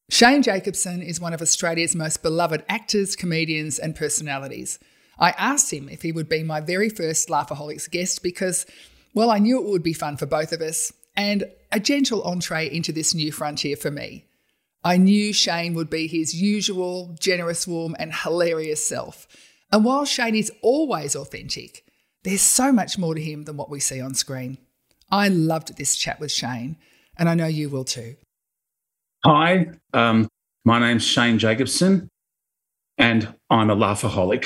Shane Jacobson is one of Australia's most beloved actors, comedians and personalities. I asked him if he would be my very first Laughaholics guest because, well, I knew it would be fun for both of us and a gentle entree into this new frontier for me. I knew Shane would be his usual, generous, warm and hilarious self. And while Shane is always authentic, there's so much more to him than what we see on screen. I loved this chat with Shane, and I know you will too. Hi, my name's Shane Jacobson, and I'm a Laughaholic.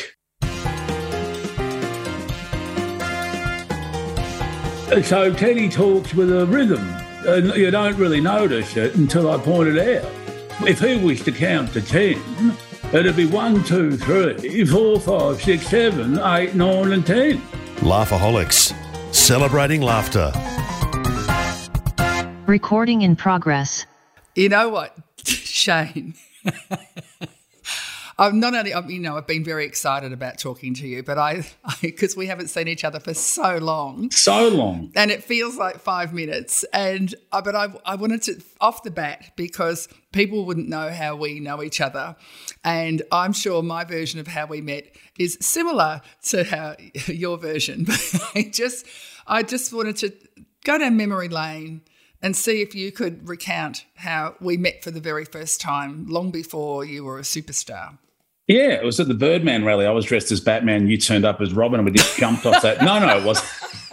So Teddy talks with a rhythm, and you don't really notice it until I point it out. If he was to count to 10, it'd be 1, 2, 3, 4, 5, 6, 7, 8, 9 and 10. Laughaholics, celebrating laughter. Recording in progress. You know what, Shane? I've been very excited about talking to you, but because we haven't seen each other for so long. So long. And it feels like 5 minutes. But I wanted to, off the bat, because people wouldn't know how we know each other. And I'm sure my version of how we met is similar to how your version. But I just wanted to go down memory lane and see if you could recount how we met for the very first time, long before you were a superstar. Yeah, it was at the Birdman rally. I was dressed as Batman. You turned up as Robin, and we just jumped off that. No, it wasn't.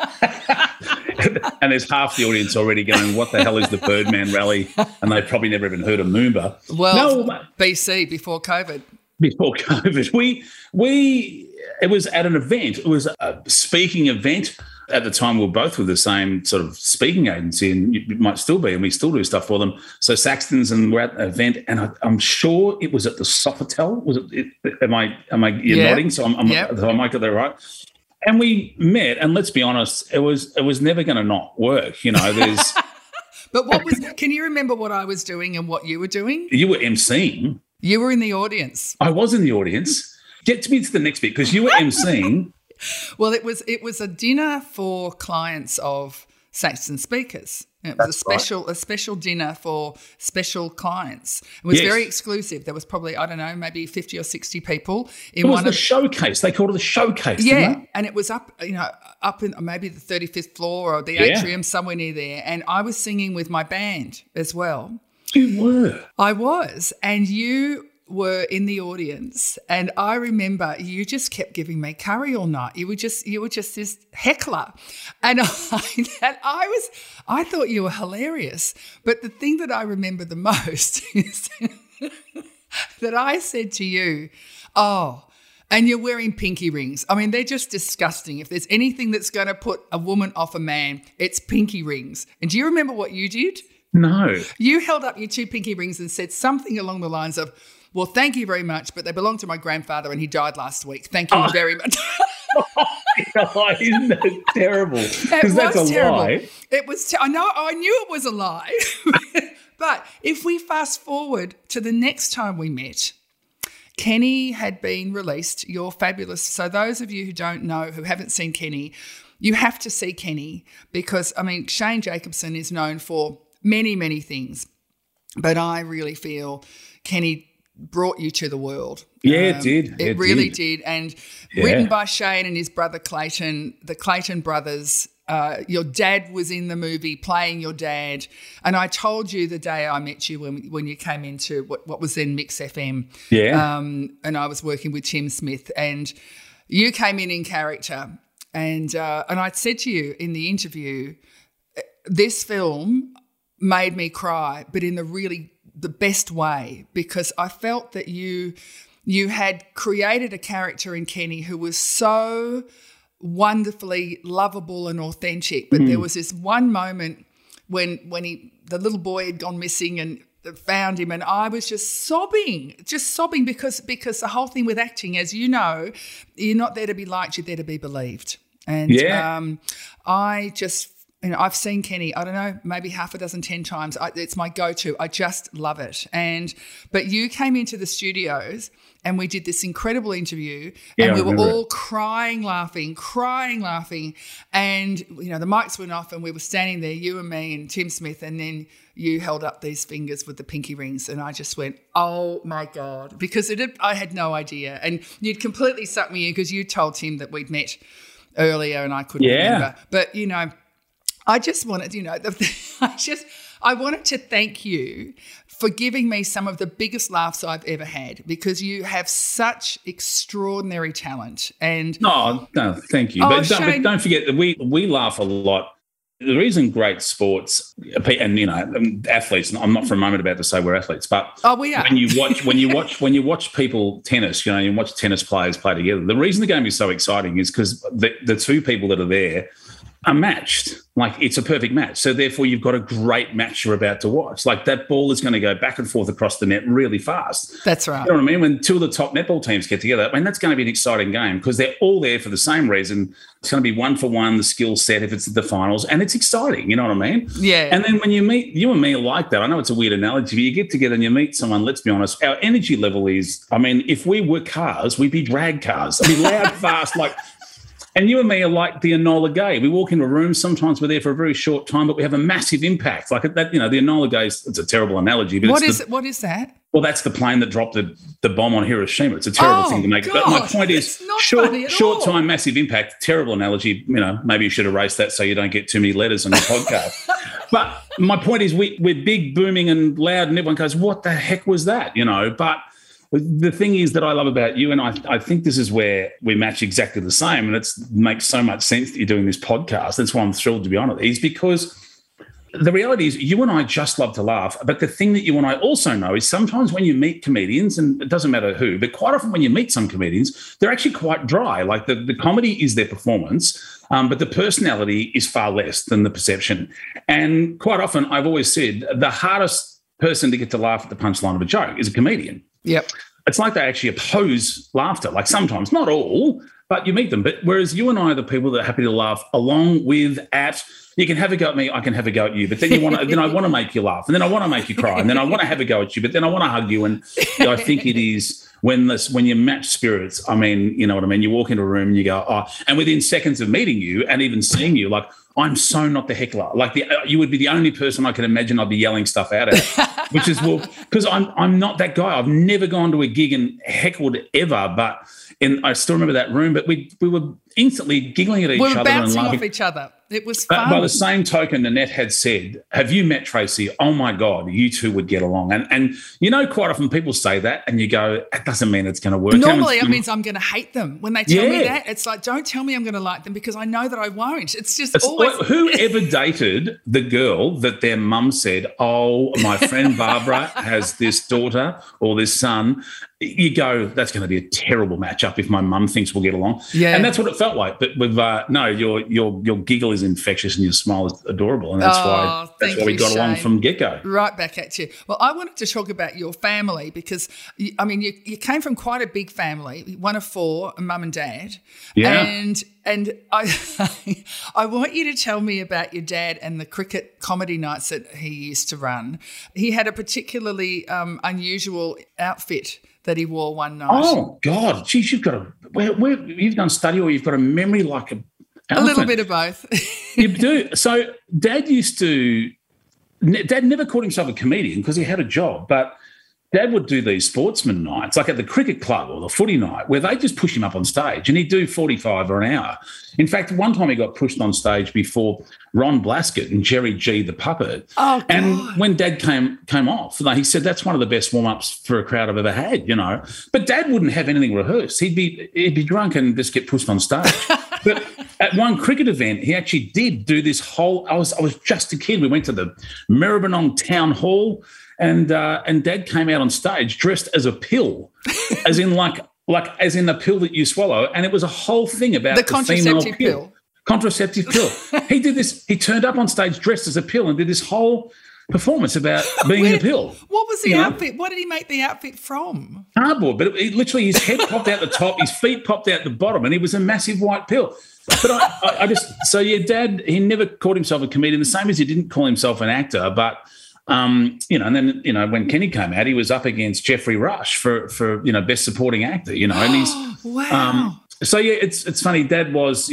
And there's half the audience already going, what the hell is the Birdman rally? And they've probably never even heard of Moomba. Well, no, BC, before COVID. Before COVID. It was at an event. It was a speaking event. At the time, we were both with the same sort of speaking agency, and it might still be, and we still do stuff for them. So Saxtons, and we're at an event, and I'm sure it was at the Sofitel. Was it? Am I? You're nodding, so I might get that right. And we met, and let's be honest, it was never going to not work. You know, there's. But can you remember what I was doing and what you were doing? You were emceeing. You were in the audience. I was in the audience. Get to me to the next bit, because you were emceeing. Well, it was a dinner for clients of Saxton Speakers. It was a special dinner for special clients. It was very exclusive. There was probably, I don't know, maybe 50 or 60 people. It was the showcase. They called it the showcase, didn't they? And it was up in maybe the 35th floor or the atrium, somewhere near there. And I was singing with my band as well. You were? I was. And you were in the audience, and I remember you just kept giving me curry all night. You were just this heckler, and I thought you were hilarious. But the thing that I remember the most is that I said to you, "Oh, and you're wearing pinky rings. I mean, they're just disgusting. If there's anything that's going to put a woman off a man, it's pinky rings." And do you remember what you did? No. You held up your 2 pinky rings and said something along the lines of, "Well, thank you very much, but they belong to my grandfather and he died last week. Thank you very much." Isn't that terrible? Because that's a terrible. lie. It was. I knew it was a lie. But if we fast forward to the next time we met, Kenny had been released. You're fabulous. So those of you who don't know, who haven't seen Kenny, you have to see Kenny because, I mean, Shane Jacobson is known for many, many things. But I really feel Kenny brought you to the world. Yeah, it did. It really did. And written by Shane and his brother Clayton, the Clayton brothers. Your dad was in the movie playing your dad. And I told you the day I met you when you came into what was then Mix FM. Yeah. And I was working with Tim Smith. And you came in character. And I said to you in the interview, this film made me cry, but in the best way, because I felt that you had created a character in Kenny who was so wonderfully lovable and authentic. But there was this one moment when the little boy had gone missing and found him, and I was just sobbing because the whole thing with acting, as you know, you're not there to be liked, you're there to be believed. And I've seen Kenny, I don't know, maybe half a dozen, 10 times. It's my go-to. I just love it. But you came into the studios and we did this incredible interview, and we were all crying, laughing. And, the mics went off and we were standing there, you and me and Tim Smith, and then you held up these fingers with the pinky rings, and I just went, oh, my God, because I had no idea. And you'd completely sucked me in because you told Tim that we'd met earlier and I couldn't remember. But, I just wanted, I wanted to thank you for giving me some of the biggest laughs I've ever had, because you have such extraordinary talent. And no, thank you. But don't forget that we laugh a lot. The reason great sports and athletes, and I'm not for a moment about to say we're athletes, but we are. when you watch people tennis, you watch tennis players play together. The reason the game is so exciting is because the two people that are there are matched. Like, it's a perfect match. So therefore you've got a great match you're about to watch. Like, that ball is going to go back and forth across the net really fast. That's right. You know what I mean? When two of the top netball teams get together, that's going to be an exciting game because they're all there for the same reason. It's going to be 1-for-1, the skill set if it's the finals, and it's exciting. You know what I mean? Yeah. And then when you and me are like that, I know it's a weird analogy, but you get together and you meet someone, let's be honest, our energy level is, if we were cars, we'd be drag cars. I'd be loud, fast, like... And you and me are like the Enola Gay. We walk into a room, sometimes we're there for a very short time, but we have a massive impact. Like that, the Enola Gay, it's a terrible analogy. But what is that? Well, that's the plane that dropped the bomb on Hiroshima. It's a terrible thing to make. God, but my point is, short time, massive impact, terrible analogy. Maybe you should erase that so you don't get too many letters on your podcast. But my point is, we're big, booming and loud, and everyone goes, what the heck was that? But the thing is that I love about you, and I think this is where we match exactly the same, and it makes so much sense that you're doing this podcast. That's why I'm thrilled to be on it, is because the reality is you and I just love to laugh. But the thing that you and I also know is sometimes when you meet comedians, and it doesn't matter who, but quite often when you meet some comedians, they're actually quite dry. Like the comedy is their performance, but the personality is far less than the perception. And quite often, I've always said, the hardest person to get to laugh at the punchline of a joke is a comedian. Yep. It's like they actually oppose laughter, like sometimes, not all, but you meet them. But whereas you and I are the people that are happy to laugh along with you can have a go at me, I can have a go at you, but then then I want to make you laugh, and then I want to make you cry, and then I want to have a go at you, but then I want to hug you. And I think it is when you match spirits, you know what I mean? You walk into a room and you go, and within seconds of meeting you and even seeing you, like, I'm so not the heckler. Like you would be the only person I can imagine I'd be yelling stuff out at, which is, because I'm not that guy. I've never gone to a gig and heckled ever, and I still remember that room, but we were instantly giggling at each other. We were bouncing and off each other. It was fun. By the same token, Nanette had said, have you met Tracy? Oh, my God, you two would get along. And quite often people say that and you go, that doesn't mean it's going to work. Normally it means I'm going to hate them. When they tell me that, it's like, don't tell me I'm going to like them because I know that I won't. It's always... Like, who ever dated the girl that their mum said, oh, my friend Barbara has this daughter or this son? You go, that's going to be a terrible matchup if my mum thinks we'll get along. Yeah. And that's what it felt like. But with your giggle is infectious and your smile is adorable. And that's why we got along from get-go. Right back at you. Well, I wanted to talk about your family because, you came from quite a big family, one of four, mum and dad. Yeah. And I want you to tell me about your dad and the cricket comedy nights that he used to run. He had a particularly unusual outfit that he wore one night. Oh, God. Geez, you've got you've done study or you've got a memory like an elephant. A little bit of both. You do. So Dad never called himself a comedian because he had a job, but Dad would do these sportsman nights, like at the cricket club or the footy night, where they just push him up on stage and he'd do 45 or an hour. In fact, one time he got pushed on stage before Ron Blaskett and Jerry G the puppet. Oh, God. And when Dad came off, he said, that's one of the best warm-ups for a crowd I've ever had, But Dad wouldn't have anything rehearsed. He'd be drunk and just get pushed on stage. But at one cricket event, he actually did do this whole... I was just a kid. We went to the Maribyrnong Town Hall, and Dad came out on stage dressed as a pill, as in as in the pill that you swallow, and it was a whole thing about the contraceptive pill. Contraceptive pill. He did this. He turned up on stage dressed as a pill and did this whole performance about being in a pill. What was the outfit? What did he make the outfit from? Cardboard, but it literally his head popped out the top, his feet popped out the bottom, and he was a massive white pill. But I just, so your dad, he never called himself a comedian, the same as he didn't call himself an actor. But, and then, when Kenny came out, he was up against Jeffrey Rush for best supporting actor, and he's, wow. So, it's funny. Dad was,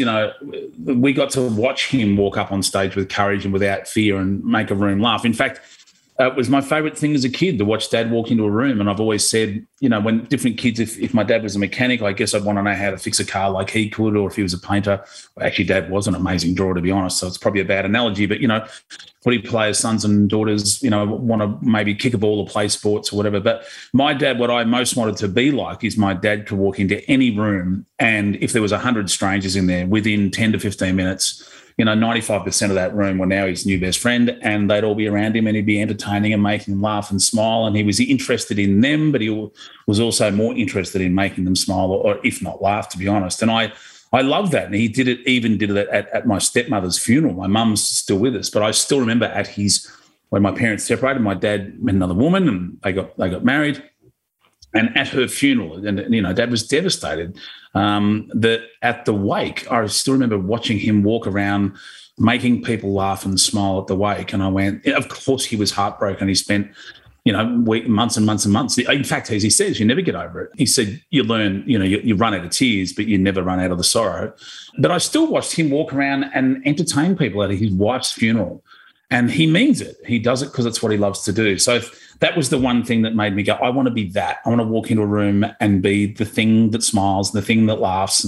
we got to watch him walk up on stage with courage and without fear and make a room laugh. In fact, it was my favourite thing as a kid to watch Dad walk into a room. And I've always said, when different kids, if my dad was a mechanic, I guess I'd want to know how to fix a car like he could, or if he was a painter. Actually, Dad was an amazing drawer, to be honest, so it's probably a bad analogy. But, footy players, sons and daughters, want to maybe kick a ball or play sports or whatever. But my dad, what I most wanted to be like is my dad could walk into any room, and if there was 100 strangers in there, within 10 to 15 minutes, 95% of that room were now his new best friend, and they'd all be around him, and he'd be entertaining and making them laugh and smile. And he was interested in them, but he was also more interested in making them smile, or if not laugh, to be honest. And I love that. And he did it at my stepmother's funeral. My mum's still with us, but I still remember when my parents separated, my dad met another woman and they got married. And at her funeral, and Dad was devastated. That at the wake, I still remember watching him walk around, making people laugh and smile at the wake. And I went, of course, he was heartbroken. He spent, months and months and months. In fact, as he says, you never get over it. He said, you learn, you run out of tears, but you never run out of the sorrow. But I still watched him walk around and entertain people at his wife's funeral. And he means it. He does it because it's what he loves to do. So that was the one thing that made me go, I want to be that. I want to walk into a room and be the thing that smiles, the thing that laughs,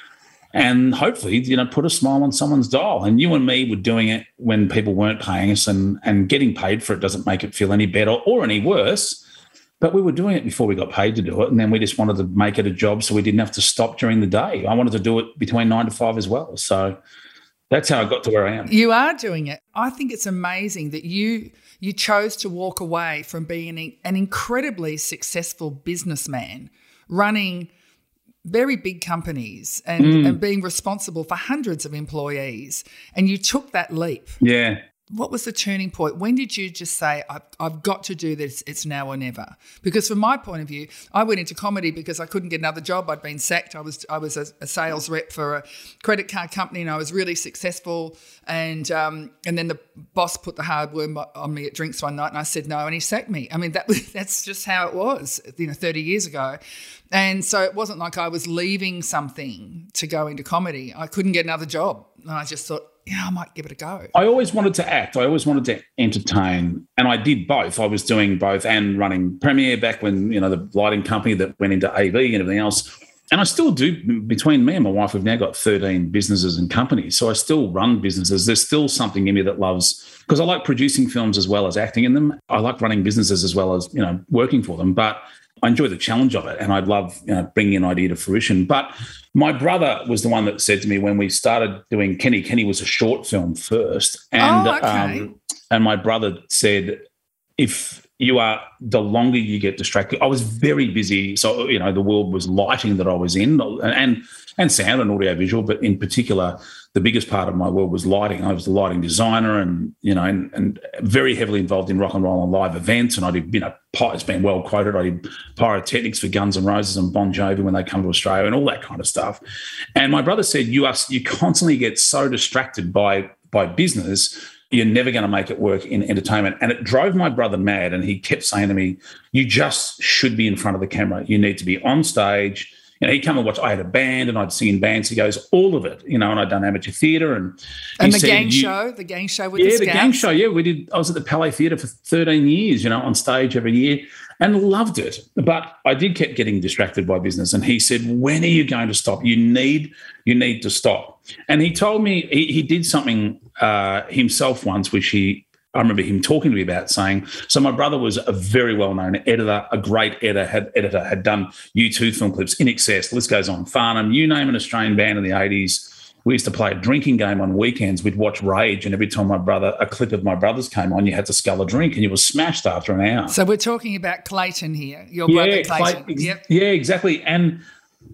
and hopefully, put a smile on someone's dial. And you and me were doing it when people weren't paying us, and getting paid for it doesn't make it feel any better or any worse. But we were doing it before we got paid to do it, and then we just wanted to make it a job so we didn't have to stop during the day. I wanted to do it between 9 to 5 as well. So that's how I got to where I am. You are doing it. I think it's amazing that you chose to walk away from being an incredibly successful businessman, running very big companies and being responsible for hundreds of employees, and you took that leap. Yeah. What was the turning point? When did you just say, I've got to do this, it's now or never? Because from my point of view, I went into comedy because I couldn't get another job. I'd been sacked. I was a sales rep for a credit card company, and I was really successful. And then the boss put the hard word on me at drinks one night, and I said no, and he sacked me. I mean, that's just how it was, 30 years ago. And so it wasn't like I was leaving something to go into comedy. I couldn't get another job. And I just thought, I might give it a go. I always wanted to act. I always wanted to entertain. And I did both. I was doing both and running Premiere back when, the lighting company that went into AV and everything else. And I still do. Between me and my wife, we've now got 13 businesses and companies. So I still run businesses. There's still something in me that loves, because I like producing films as well as acting in them. I like running businesses as well as, working for them. But I enjoy the challenge of it, and I love bringing an idea to fruition. But my brother was the one that said to me when we started doing Kenny. Kenny was a short film first, and and my brother said, if you are, the longer you get distracted. I was very busy, so the world was lighting that I was in, and sound and audio visual, but in particular, the biggest part of my world was lighting. I was the lighting designer, and and very heavily involved in rock and roll and live events. And I did, it's been well quoted. I did pyrotechnics for Guns N' Roses and Bon Jovi when they come to Australia, and all that kind of stuff. And my brother said, you constantly get so distracted by business, you're never going to make it work in entertainment. And it drove my brother mad. And he kept saying to me, you just should be in front of the camera. You need to be on stage. He'd come and watch. I had a band and I'd sing in bands. He goes, all of it, and I'd done amateur theatre. And the gang show with the Scouts. Yeah, the gang show. Yeah, we did. I was at the Palais Theatre for 13 years, on stage every year, and loved it. But I kept getting distracted by business. And he said, when are you going to stop? You need to stop. And he told me he did something himself once, which I remember him talking to me about, saying, so my brother was a very well-known editor, a great editor, had done U2 film clips, In Excess, the list goes on, Farnham, you name an Australian band in the 80s. We used to play a drinking game on weekends. We'd watch Rage, and every time a clip of my brother's came on, you had to scull a drink, and you were smashed after an hour. So we're talking about Clayton here, your brother Clayton. Yeah, exactly. And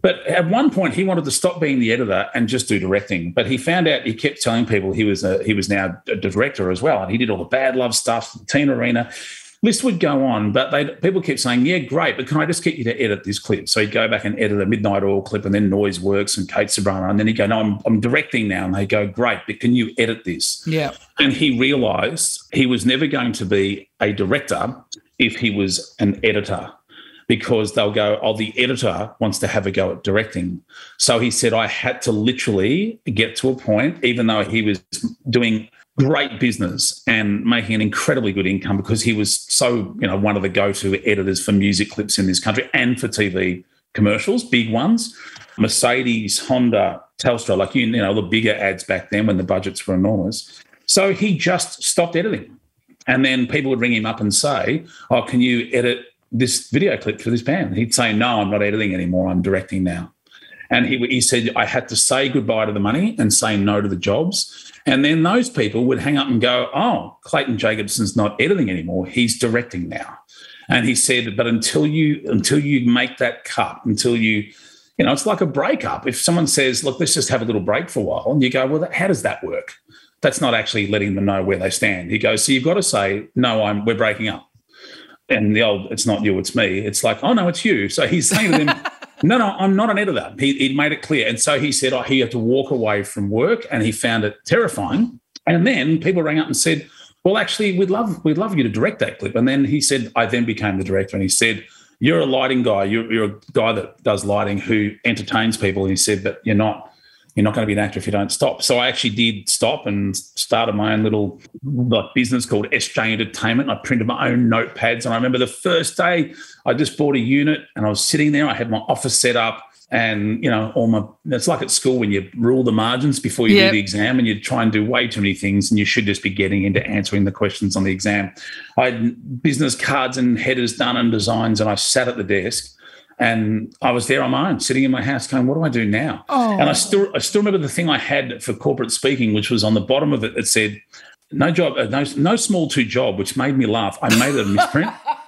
But at one point, he wanted to stop being the editor and just do directing. But he found out, he kept telling people he was now a director as well. And he did all the Bad Love stuff, Teen Arena. List would go on, but people kept saying, yeah, great, but can I just get you to edit this clip? So he'd go back and edit a Midnight Oil clip, and then Noise Works and Kate Sobrano. And then he'd go, no, I'm directing now. And they go, great, but can you edit this? Yeah. And he realised he was never going to be a director if he was an editor, because they'll go, oh, the editor wants to have a go at directing. So he said, I had to literally get to a point, even though he was doing great business and making an incredibly good income, because he was so, one of the go-to editors for music clips in this country and for TV commercials, big ones. Mercedes, Honda, Telstra, like, the bigger ads back then when the budgets were enormous. So he just stopped editing. And then people would ring him up and say, oh, can you edit this video clip for this band? He'd say, no, I'm not editing anymore. I'm directing now. And he said, I had to say goodbye to the money and say no to the jobs. And then those people would hang up and go, oh, Clayton Jacobson's not editing anymore. He's directing now. And he said, but until you make that cut, until it's like a breakup. If someone says, look, let's just have a little break for a while, and you go, well, how does that work? That's not actually letting them know where they stand. He goes, so you've got to say, no, we're breaking up. And the old, it's not you, it's me. It's like, oh, no, it's you. So he's saying to them, no, I'm not an editor. He made it clear. And so he said, he had to walk away from work, and he found it terrifying. And then people rang up and said, well, actually, we'd love you to direct that clip. And then he said, I then became the director. And he said, you're a lighting guy. You're a guy that does lighting who entertains people. And he said, but you're not going to be an actor if you don't stop. So I actually did stop and started my own little business called SJ Entertainment. I printed my own notepads. And I remember the first day I just bought a unit and I was sitting there. I had my office set up, and, it's like at school when you rule the margins before you do the exam, and you try and do way too many things, and you should just be getting into answering the questions on the exam. I had business cards and headers done and designs, and I sat at the desk. And I was there on my own, sitting in my house going, what do I do now? Oh. And I still remember the thing I had for corporate speaking, which was on the bottom of it. It said, no job, no small to job, which made me laugh. I made it a misprint.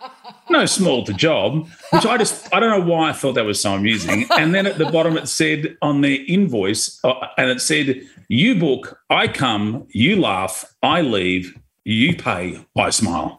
No small to job, which I don't know why I thought that was so amusing. And then at the bottom it said on the invoice, and it said, you book, I come, you laugh, I leave, you pay, I smile.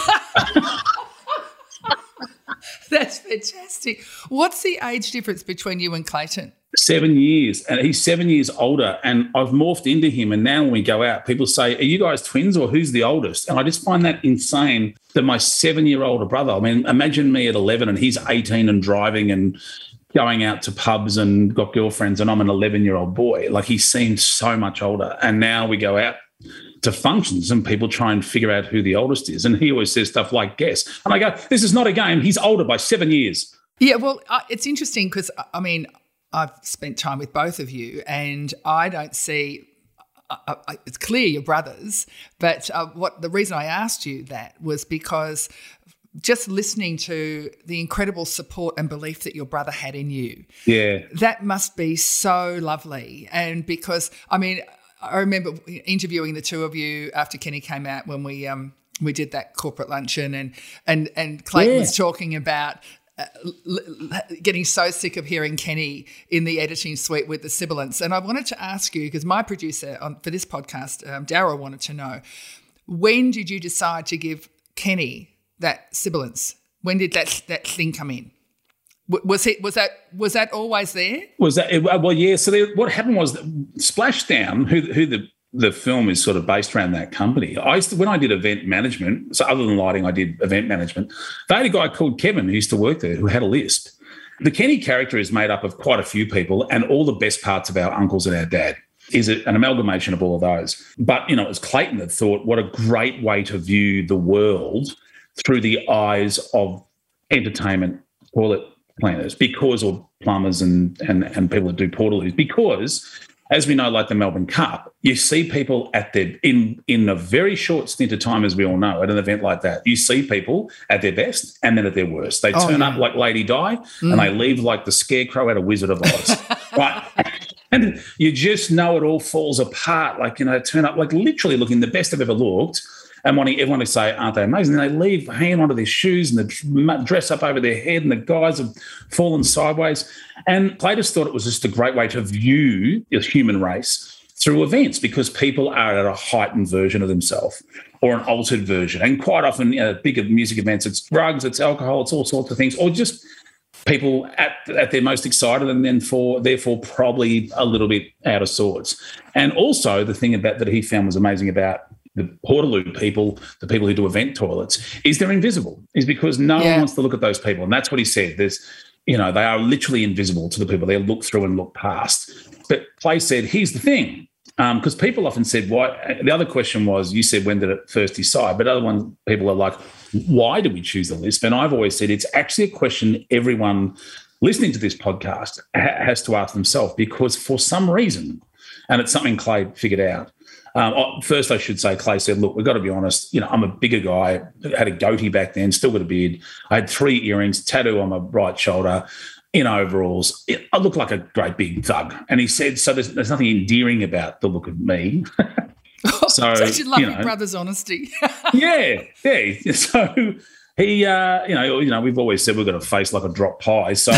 That's fantastic. What's the age difference between you and Clayton? 7 years, and he's 7 years older, and I've morphed into him. And now when we go out, people say, are you guys twins, or who's the oldest? And I just find that insane that my 7-year-older brother, I mean, imagine me at 11 and he's 18 and driving and going out to pubs and got girlfriends, and I'm an 11-year-old boy. Like, he seems so much older. And now we go out to functions and people try and figure out who the oldest is. And he always says stuff like, guess. And I go, this is not a game. He's older by 7 years. Yeah, well, it's interesting because, I mean, I've spent time with both of you, and I don't see it's clear you're brothers, but the reason I asked you that was because just listening to the incredible support and belief that your brother had in you. Yeah. That must be so lovely. And because, I mean, I remember interviewing the two of you after Kenny came out when we did that corporate luncheon, and Clayton was talking about getting so sick of hearing Kenny in the editing suite with the sibilants. And I wanted to ask you, because my producer for this podcast, Darryl, wanted to know, when did you decide to give Kenny that sibilance? When did that thing come in? Was that always there? Was that well? Yeah. So what happened was Splashdown, who the film is sort of based around that company. When I did event management, so other than lighting, I did event management. They had a guy called Kevin who used to work there who had a list. The Kenny character is made up of quite a few people, and all the best parts of our uncles and our dad. Is it an amalgamation of all of those? But it was Clayton that thought, what a great way to view the world through the eyes of entertainment, call it cleaners, or plumbers and people that do portaloos, because as we know, like the Melbourne Cup, you see people in a very short stint of time, as we all know, at an event like that, you see people at their best and then at their worst. They turn up like Lady Di and they leave like the Scarecrow out of Wizard of Oz. Right? And you just know it all falls apart. Like, turn up like literally looking the best I've ever looked. and wanting everyone to say, aren't they amazing? And they leave hanging onto their shoes and the dress up over their head and the guys have fallen sideways. And Clay just thought it was just a great way to view the human race through events, because people are at a heightened version of themselves or an altered version. And quite often, bigger music events, it's drugs, it's alcohol, it's all sorts of things, or just people at their most excited and then therefore probably a little bit out of sorts. And also the thing about that he found was amazing about the Portaloo people, the people who do event toilets, is they're invisible, is because no one wants to look at those people. And that's what he said. They are literally invisible to the people. They look through and look past. But Clay said, here's the thing, because people often said, why? The other question was, you said, when did it first decide? But other one, people are like, why do we choose the lisp? And I've always said it's actually a question everyone listening to this podcast has to ask themselves, because for some reason, and it's something Clay figured out. First, I should say, Clay said, look, we've got to be honest, I'm a bigger guy, had a goatee back then, still got a beard. I had 3 earrings, tattoo on my right shoulder, in overalls. I look like a great big thug. And he said, so there's nothing endearing about the look of me. So you love your brother's honesty. yeah. So he, we've always said we've got a face like a drop pie. So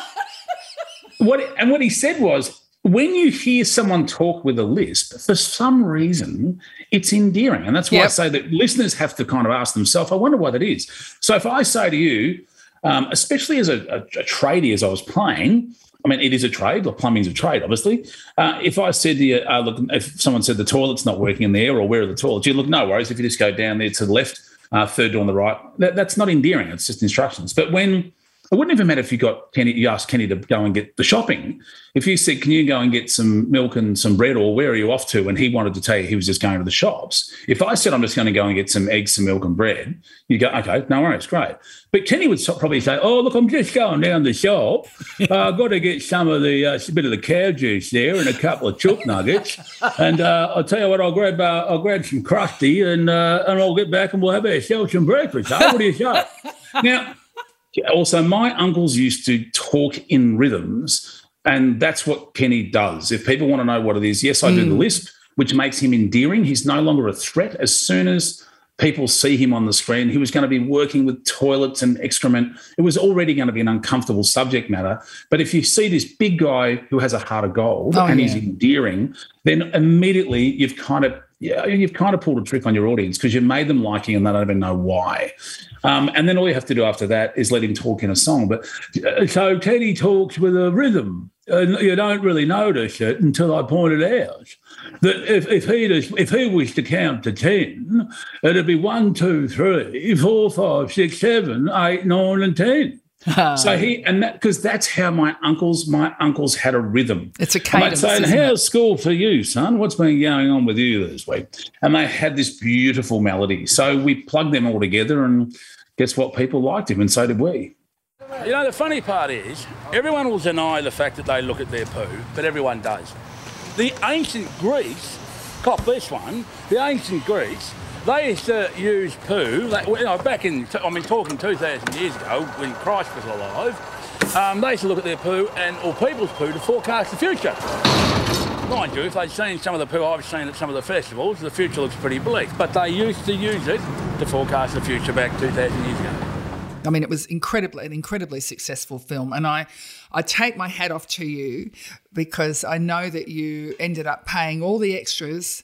what he said was, when you hear someone talk with a lisp, for some reason, it's endearing. And that's why I say that listeners have to kind of ask themselves, I wonder why that is. So if I say to you, especially as a tradie, as I was playing, I mean, it is a trade, or plumbing's a trade, obviously. If I said to you, look, if someone said the toilet's not working in there, or where are the toilets, you look, no worries, if you just go down there to the left, third door on the right, that's not endearing, it's just instructions. But when it wouldn't even matter if you asked Kenny to go and get the shopping. If you said, can you go and get some milk and some bread, or where are you off to? And he wanted to tell you he was just going to the shops. If I said, I'm just going to go and get some eggs, some milk and bread, you go, okay, no worries, great. But Kenny would probably say, oh, look, I'm just going down the shop. I've got to get some of the bit of the cow juice there and a couple of chook nuggets. And I'll tell you what, I'll grab some crusty and I'll get back and we'll have ourselves some breakfast. What do you say? Now, also, my uncles used to talk in rhythms, and that's what Kenny does. If people want to know what it is, yes, I do the lisp, which makes him endearing. He's no longer a threat. As soon as people see him on the screen, he was going to be working with toilets and excrement. It was already going to be an uncomfortable subject matter. But if you see this big guy who has a heart of gold he's endearing, then immediately you've kind of pulled a trick on your audience, because you've made them like him and they don't even know why. And then all you have to do after that is let him talk in a song. But so Teddy talks with a rhythm, and you don't really notice it until I pointed out that if he was to count to 10, it'd be 1, 2, 3, 4, 5, 6, 7, 8, 9, and 10. So because that's how my uncles had a rhythm. It's a cadence. And they'd say, how's school for you, son? What's been going on with you this week? And they had this beautiful melody. So we plugged them all together, and guess what? People liked him, and so did we. The funny part is, everyone will deny the fact that they look at their poo, but everyone does. The ancient Greeks, cop this one, the ancient Greeks, they used to use poo, talking 2,000 years ago when Christ was alive, they used to look at their poo or people's poo to forecast the future. Mind you, if they'd seen some of the poo I've seen at some of the festivals, the future looks pretty bleak. But they used to use it to forecast the future back 2,000 years ago. I mean, it was an incredibly successful film. And I take my hat off to you, because I know that you ended up paying all the extras.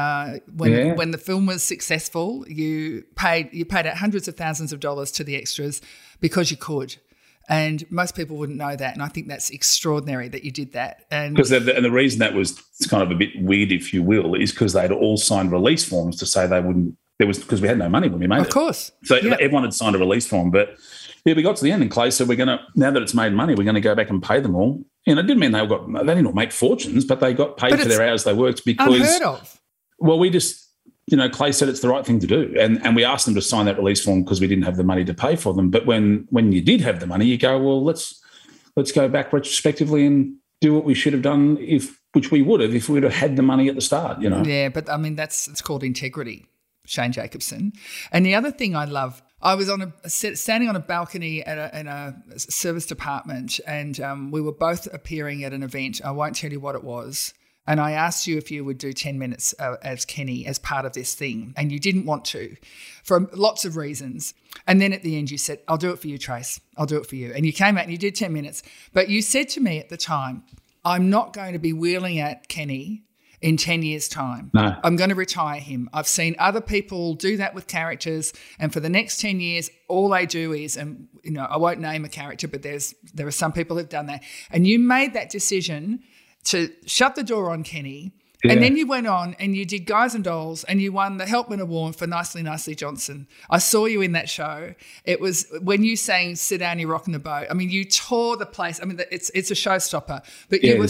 When the film was successful, you paid out hundreds of thousands of dollars to the extras because you could. And most people wouldn't know that, and I think that's extraordinary that you did that. And the reason that was kind of a bit weird, if you will, is because they'd all signed release forms to say they wouldn't. Because we had no money when we made it. Of course. So everyone had signed a release form. But we got to the end, and Clay said, now that it's made money, we're going to go back and pay them all. And it didn't mean they didn't make fortunes, but they got paid for their hours they worked, because unheard of. Well, we just, Clay said it's the right thing to do. And we asked them to sign that release form because we didn't have the money to pay for them. But when you did have the money, you go, well, let's go back retrospectively and do what we should have done, which we would have if we would have had the money at the start, Yeah, but I mean, it's called integrity, Shane Jacobson. And the other thing I love, I was standing on a balcony in a service department, and we were both appearing at an event. I won't tell you what it was. and I asked you if you would do 10 minutes as Kenny as part of this thing, and you didn't want to for lots of reasons. And then at the end you said, I'll do it for you, Trace. I'll do it for you. And you came out and you did 10 minutes. But you said to me at the time, I'm not going to be wheeling at Kenny in 10 years' time. No. I'm going to retire him. I've seen other people do that with characters, and for the next 10 years, all they do is, and I won't name a character, but there are some people who've done that. And you made that decision to shut the door on Kenny. Yeah. And then you went on and you did Guys and Dolls, and you won the Helpman Award for Nicely Nicely Johnson. I saw you in that show. It was when you sang Sit Down, You're Rocking the Boat. I mean, you tore the place. I mean, it's a showstopper, but you were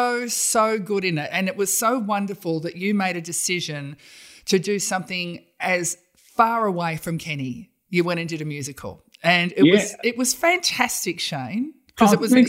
so good in it. And it was so wonderful that you made a decision to do something as far away from Kenny. You went and did a musical. And it was fantastic, Shane. Because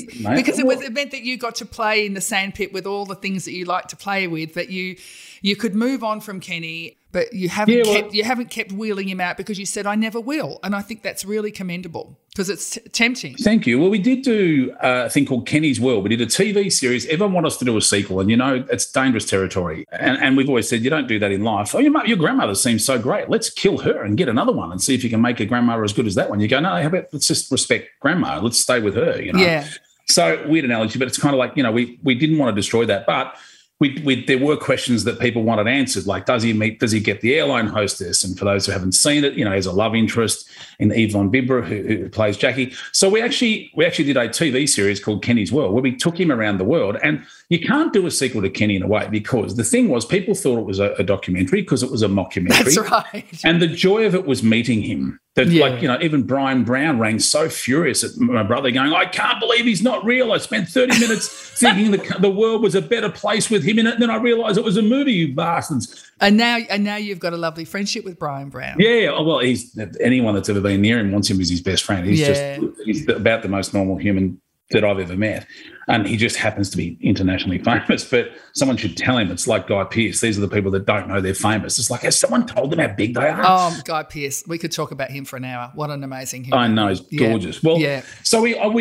it meant that you got to play in the sandpit with all the things that you like to play with, that you could move on from Kenny, but you haven't kept wheeling him out because you said, I never will. And I think that's really commendable because it's tempting. Thank you. Well, we did do a thing called Kenny's World. We did a TV series. Everyone wanted us to do a sequel, and, it's dangerous territory. And we've always said, you don't do that in life. Oh, your grandmother seems so great. Let's kill her and get another one and see if you can make a grandmother as good as that one. You go, no, how about let's just respect grandma. Let's stay with her, Yeah. So weird analogy, but it's kind of like, we didn't want to destroy that, but there were questions that people wanted answered, like does he get the airline hostess? And for those who haven't seen it, there's a love interest in Yvonne Bibra who plays Jackie. So we actually did a TV series called Kenny's World, where we took him around the world. And you can't do a sequel to Kenny in a way, because the thing was, people thought it was a documentary because it was a mockumentary. That's right. And the joy of it was meeting him. That, even Brian Brown rang so furious at my brother going, I can't believe he's not real. I spent 30 minutes thinking the world was a better place with him in it, and then I realised it was a movie, you bastards. And now you've got a lovely friendship with Brian Brown. Yeah, well, anyone that's ever been near him wants him as his best friend. He's about the most normal human that I've ever met. And he just happens to be internationally famous. But someone should tell him. It's like Guy Pearce. These are the people that don't know they're famous. It's like, has someone told them how big they are? Oh, Guy Pearce. We could talk about him for an hour. What an amazing human. I know. He's gorgeous. Well, so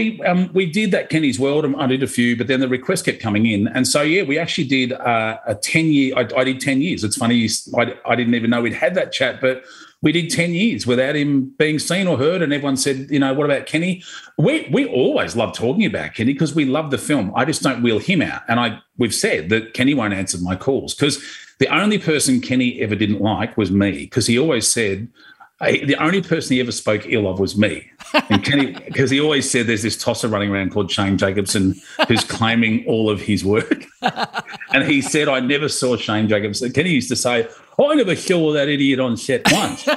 we did that Kenny's World, and I did a few, but then the requests kept coming in. And so, we actually did a 10-year. I did 10 years. It's funny. I didn't even know we'd had that chat, but we did 10 years without him being seen or heard, and everyone said, what about Kenny? We always love talking about Kenny because we love the film. I just don't wheel him out. And we've said that Kenny won't answer my calls because the only person Kenny ever didn't like was me, because he always said the only person he ever spoke ill of was me. And Kenny, because he always said there's this tosser running around called Shane Jacobson who's claiming all of his work. And he said, I never saw Shane Jacobson. Kenny used to say, I never saw that idiot on set once.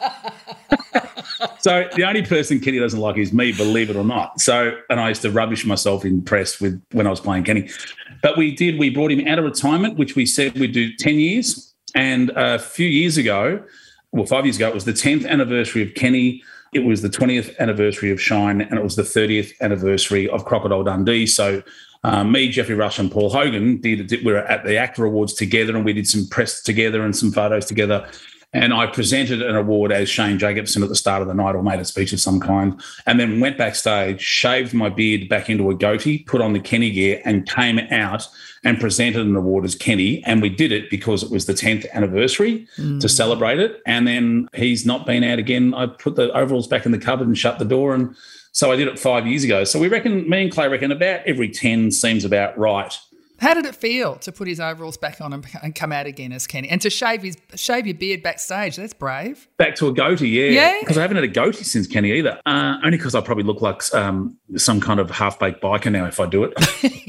So the only person Kenny doesn't like is me, believe it or not. And I used to rubbish myself in press when I was playing Kenny. But we brought him out of retirement, which we said we'd do 10 years. And a few years ago, 5 years ago, it was the 10th anniversary of Kenny. It was the 20th anniversary of Shine, and it was the 30th anniversary of Crocodile Dundee. So me, Jeffrey Rush and Paul Hogan we were at the ACTRA Awards together, and we did some press together and some photos together. And I presented an award as Shane Jacobson at the start of the night, or made a speech of some kind, and then went backstage, shaved my beard back into a goatee, put on the Kenny gear, and came out and presented an award as Kenny. And we did it because it was the 10th anniversary to celebrate it. And then he's not been out again. I put the overalls back in the cupboard and shut the door. And so I did it 5 years ago. So me and Clay reckon about every 10 seems about right. How did it feel to put his overalls back on and come out again as Kenny, and to shave your beard backstage? That's brave. Back to a goatee, yeah. Because I haven't had a goatee since Kenny either. Only because I probably look like some kind of half-baked biker now if I do it.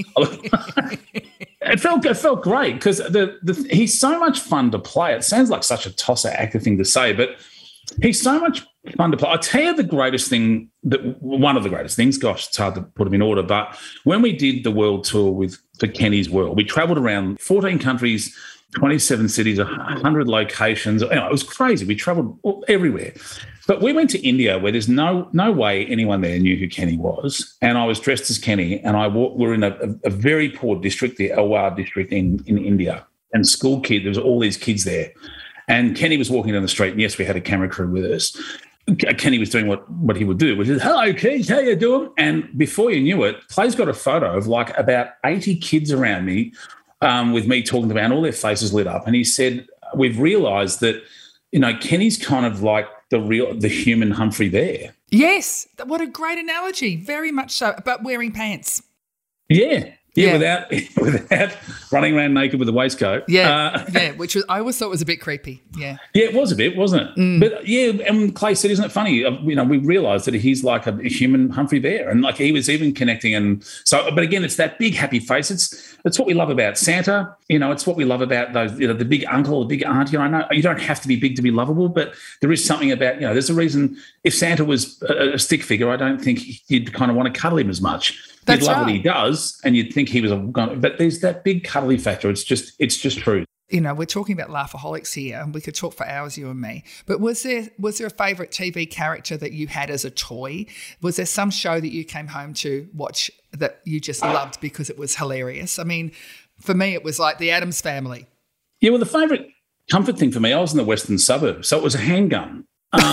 It felt great because he's so much fun to play. It sounds like such a tosser actor thing to say, but he's so much fun to play. I tell you one of the greatest things, gosh, it's hard to put them in order, but when we did the world tour for Kenny's World, we travelled around 14 countries, 27 cities, 100 locations. It was crazy. We travelled everywhere. But we went to India, where there's no way anyone there knew who Kenny was. And I was dressed as Kenny, and we're in a very poor district, the Elwar district in India. And there was all these kids there. And Kenny was walking down the street, and yes, we had a camera crew with us. Kenny was doing what he would do, which is, hello, kids, how you doing? And before you knew it, Clay's got a photo of like about 80 kids around me, with me talking about, and all their faces lit up. And he said, we've realised that, Kenny's kind of like the human Humphrey Bear. Yes. What a great analogy. Very much so. But wearing pants. Yeah, without running around naked with a waistcoat. Which I always thought was a bit creepy. Yeah, it was a bit, wasn't it? But and Clay said, "Isn't it funny?" We realised that he's like a human Humphrey Bear, and like he was even connecting. And so, but again, it's that big happy face. It's what we love about Santa. It's what we love about those. The big uncle, the big aunt. I know you don't have to be big to be lovable, but there is something about there's a reason. If Santa was a stick figure, I don't think you'd kind of want to cuddle him as much. You'd love what he does, and you'd think he was but there's that big cuddly factor. It's just true. We're talking about Laughaholics here, and we could talk for hours, you and me. But was there a favourite TV character that you had as a toy? Was there some show that you came home to watch that you just loved because it was hilarious? I mean, for me, it was like the Addams Family. Yeah, well, the favourite comfort thing for me, I was in the western suburbs, so it was a handgun.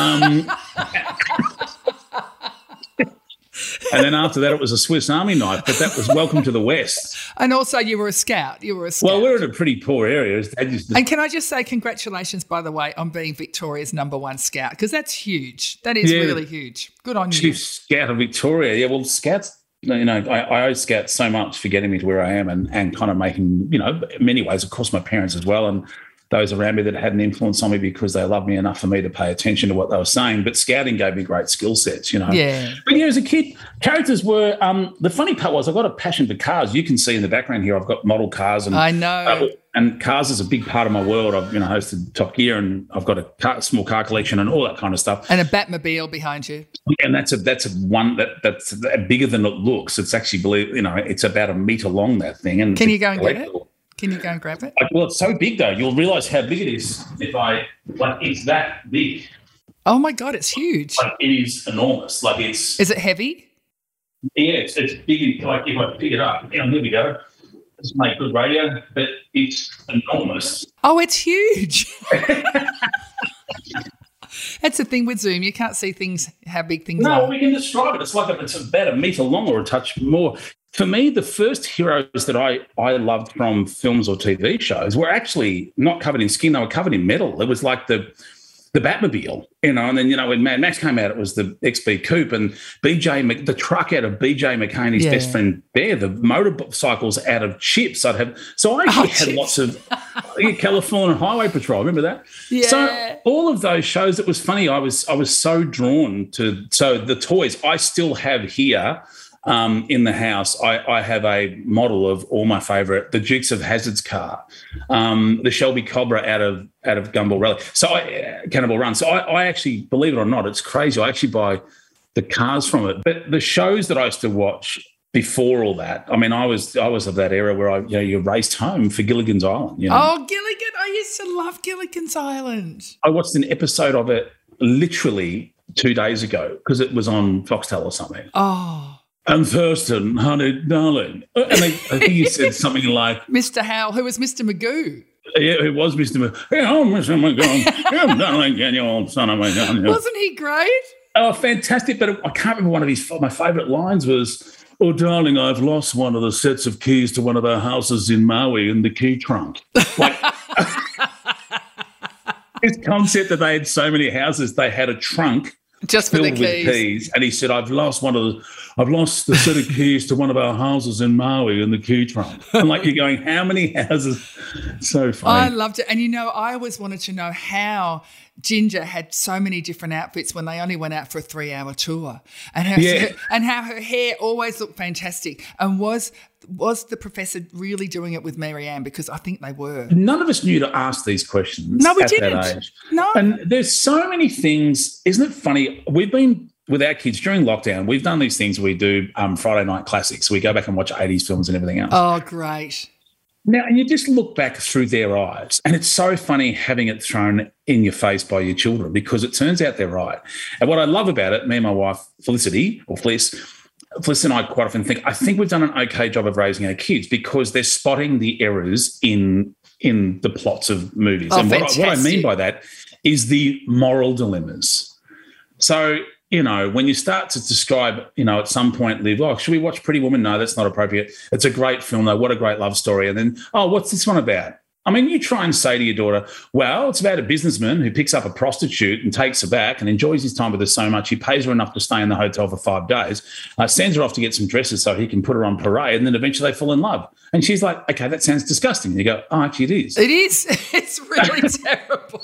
And then after that, it was a Swiss Army knife, but that was welcome to the West. And also you were a scout. Well, we're in a pretty poor area. And can I just say congratulations, by the way, on being Victoria's #1 scout, because that's huge. That is really huge. Good on you. Chief Scout of Victoria. Yeah, well, Scouts, I owe Scouts so much for getting me to where I am and kind of making, in many ways, of course, my parents as well, and those around me that had an influence on me because they loved me enough for me to pay attention to what they were saying. But scouting gave me great skill sets, Yeah. But as a kid, characters were the funny part was I got a passion for cars. You can see in the background here I've got model cars. And I know. And cars is a big part of my world. I've hosted Top Gear, and I've got a small car collection and all that kind of stuff. And a Batmobile behind you. And that's one that's bigger than it looks. It's actually, it's about a metre long, that thing. And can you go and get it? Can you go and grab it? Well, it's so big, though. You'll realise how big it is it's that big. Oh, my God, it's huge. It is enormous. Is it heavy? Yeah, it's big. Like, if I pick it up, there we go. This make good radio, but it's enormous. Oh, it's huge. That's the thing with Zoom. You can't see how big things are. No, we can describe it. It's about a metre long or a touch more. For me, the first heroes that I loved from films or TV shows were actually not covered in skin. They were covered in metal. It was like the Batmobile, and then, when Mad Max came out, it was the XB Coupe, and the truck out of BJ McHaney's best friend Bear, the motorcycles out of Chips. I actually had lots of California Highway Patrol. Remember that? Yeah. So all of those shows, it was funny. I was so drawn to the toys. I still have here. In the house, I have a model of all my favourite, the Dukes of Hazzard's car, the Shelby Cobra out of Gumball Rally, Cannonball Run. So I actually, believe it or not, it's crazy. I actually buy the cars from it. But the shows that I used to watch before all that, I mean, I was of that era where you raced home for Gilligan's Island. Oh, Gilligan! I used to love Gilligan's Island. I watched an episode of it literally 2 days ago because it was on Foxtel or something. Oh. And Thurston, honey, darling. And I think he said something like... Mr. Howell, who was Mr. Magoo. Yeah, it was Mr. Magoo. Oh, Mr. Magoo. Oh, darling, you old son of a gun. Wasn't he great? Oh, fantastic. But I can't remember one of my favourite lines was, oh, darling, I've lost one of the sets of keys to one of our houses in Maui in the key trunk. Like... This concept that they had so many houses, they had a trunk just for the keys. And he said, I've lost the set of keys to one of our houses in Maui in the key trunk. And like you're going, how many houses? So funny. I loved it. And, I always wanted to know how Ginger had so many different outfits when they only went out for a 3-hour tour. And how her hair always looked fantastic. And was the professor really doing it with Mary Ann? Because I think they were. None of us knew to ask these questions. No, we at didn't. That age. No. And there's so many things. Isn't it funny? We've been with our kids during lockdown. We've done these things. We do Friday night classics. We go back and watch 80s films and everything else. Oh, great. Now, and you just look back through their eyes, and it's so funny having it thrown in your face by your children because it turns out they're right. And what I love about it, me and my wife, Felicity, or Fliss and I quite often think we've done an okay job of raising our kids because they're spotting the errors in the plots of movies. Oh, and what I mean by that is the moral dilemmas. So you know, when you start to describe, you know, at some point, Liv, oh, should we watch Pretty Woman? No, that's not appropriate. It's a great film, though. What a great love story. And then, oh, what's this one about? I mean, you try and say to your daughter, well, it's about a businessman who picks up a prostitute and takes her back and enjoys his time with her so much he pays her enough to stay in the hotel for 5 days, sends her off to get some dresses so he can put her on parade, and then eventually they fall in love. And she's like, okay, that sounds disgusting. And you go, oh, actually it is. It is. It's really terrible.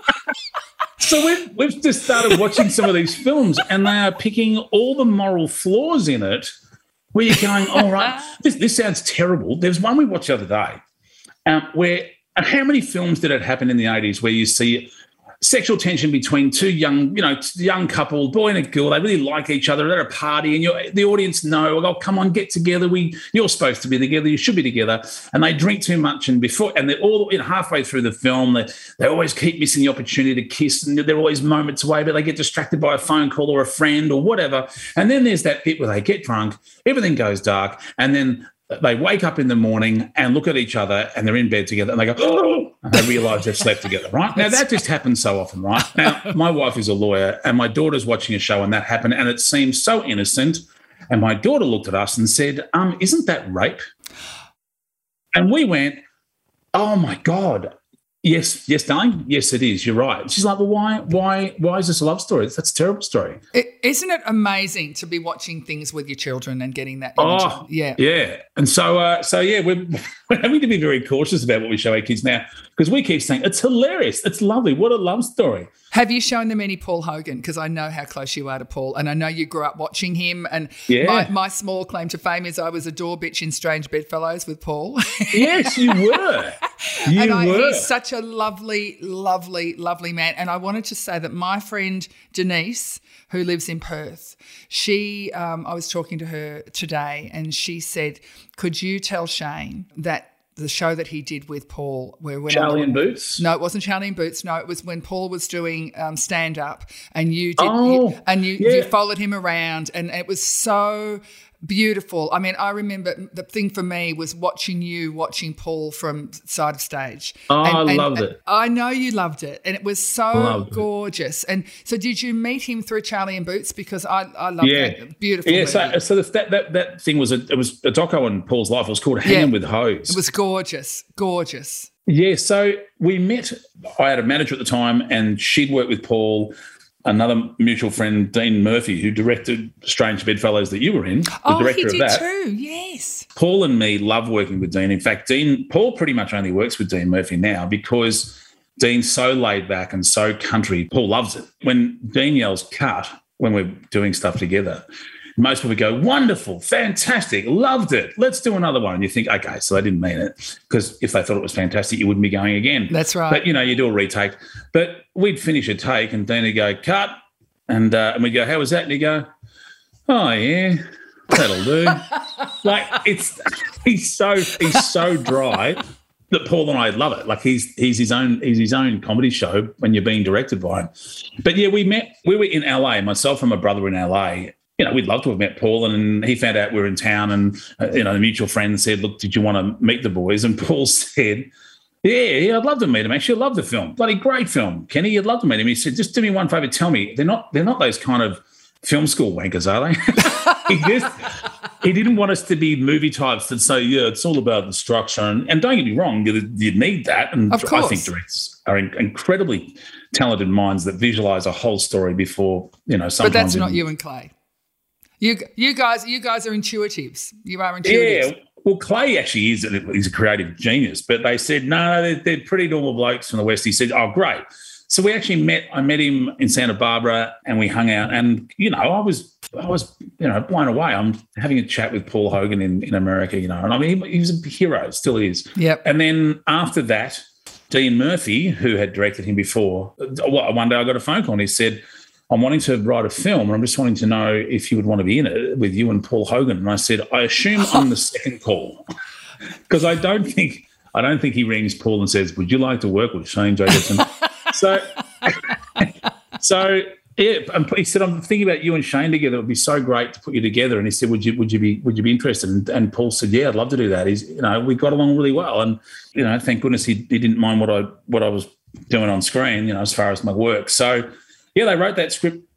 So we've just started watching some of these films and they are picking all the moral flaws in it where you're going, all right, this sounds terrible. There's one we watched the other day where how many films did it happen in the 80s where you see sexual tension between two young couple, boy and a girl, they really like each other, they're at a party and the audience know, oh, come on, get together, you're supposed to be together, you should be together, and they drink too much and they're all halfway through the film, they always keep missing the opportunity to kiss and they're always moments away, but they get distracted by a phone call or a friend or whatever, and then there's that bit where they get drunk, everything goes dark, and then they wake up in the morning and look at each other and they're in bed together and they go, oh, and they realise they've slept together, right? Now, that just happens so often, right? Now, my wife is a lawyer and my daughter's watching a show and that happened and it seems so innocent. And my daughter looked at us and said, isn't that rape? And we went, oh, my God. Yes, darling. Yes, it is. You're right. She's like, well, why is this a love story? That's a terrible story. Isn't it amazing to be watching things with your children and getting that? Oh, yeah. And so we're having to be very cautious about what we show our kids now because we keep saying it's hilarious, it's lovely, what a love story. Have you shown them any Paul Hogan? Because I know how close you are to Paul, and I know you grew up watching him. And my small claim to fame is I was a door bitch in Strange Bedfellows with Paul. Yes, you were. He's such a lovely, lovely, lovely man. And I wanted to say that my friend Denise, who lives in Perth, I was talking to her today and she said, could you tell Shane that the show that he did with Paul, Charlie and Boots? No, it wasn't Charlie and Boots. No, it was when Paul was doing stand up, and you did, you followed him around, and it was so beautiful. I mean, I remember the thing for me was watching Paul from side of stage. Oh, I loved it. I know you loved it, and it was so gorgeous. And so, did you meet him through Charlie and Boots? Because I loved that beautiful movie. So that thing was it was a doco on Paul's life. It was called Hanging with Hose. It was gorgeous. Yeah, so we met. I had a manager at the time, and she'd worked with Paul. Another mutual friend, Dean Murphy, who directed Strange Bedfellows that you were in, the director of that. Oh, he did too, yes. Paul and me love working with Dean. In fact, Paul pretty much only works with Dean Murphy now because Dean's so laid back and so country. Paul loves it. When Dean yells cut when we're doing stuff together, most people go, wonderful, fantastic, loved it, let's do another one. And you think, okay, so they didn't mean it, because if they thought it was fantastic, you wouldn't be going again. That's right. But, you do a retake. But we'd finish a take and Dean would go, cut, and we'd go, how was that? And he'd go, oh, yeah, that'll do. Like, he's so dry that Paul and I love it. Like, he's his own comedy show when you're being directed by him. But, yeah, we were in LA, myself and my brother were in LA. We'd love to have met Paul, and he found out we were in town, and the mutual friend said, look, did you want to meet the boys? And Paul said, yeah, I'd love to meet him. Actually, I love the film. Bloody great film. Kenny, I'd love to meet him. He said, just do me one favour, tell me, they're not those kind of film school wankers, are they? He didn't want us to be movie types that say, yeah, it's all about the structure. And don't get me wrong, you need that. And of course. I think directors are incredibly talented minds that visualise a whole story before, sometimes. But that's not you and Clay. You guys are intuitives. You are intuitives. Yeah. Well, Clay actually he's a creative genius, but they said, no, they're pretty normal blokes from the West. He said, oh, great. So we actually I met him in Santa Barbara and we hung out, and, I was blown away. I'm having a chat with Paul Hogan in America, and I mean, he was a hero, still is. Yep. And then after that, Dean Murphy, who had directed him before, one day I got a phone call and he said, I'm wanting to write a film and I'm just wanting to know if you would want to be in it with you and Paul Hogan. And I said, I assume I'm the second call, because I don't think he rings Paul and says, would you like to work with Shane Jacobson? so yeah, and he said, I'm thinking about you and Shane together. It would be so great to put you together. And he said, would you be interested? And Paul said, yeah, I'd love to do that. We got along really well. And, thank goodness he didn't mind what I was doing on screen, as far as my work. So, yeah, they wrote that script